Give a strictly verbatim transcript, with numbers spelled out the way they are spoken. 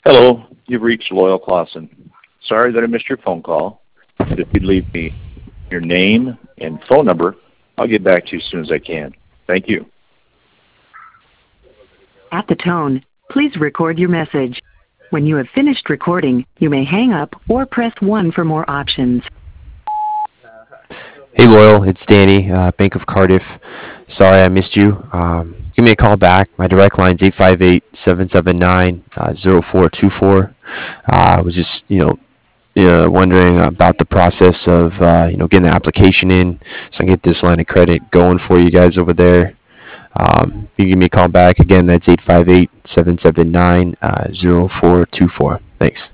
Hello, you've reached Loyal Clausen. Sorry that I missed your phone call, but if you'd leave me your name and phone number, I'll get back to you as soon as I can. Thank you. At the tone, please record your message. When you have finished recording, you may hang up or press one for more options. Hey Loyal, it's Danny, uh, Bank of Cardiff. Sorry I missed you. Um, give me a call back. My direct line is eight five eight, seven seven nine, zero four two four. Uh, I was just, you know, uh, wondering about the process of, uh, you know, getting the application in so I can get this line of credit going for you guys over there. Um, you can give me a call back. Again, that's eight five eight, seven seven nine, zero four two four. Thanks.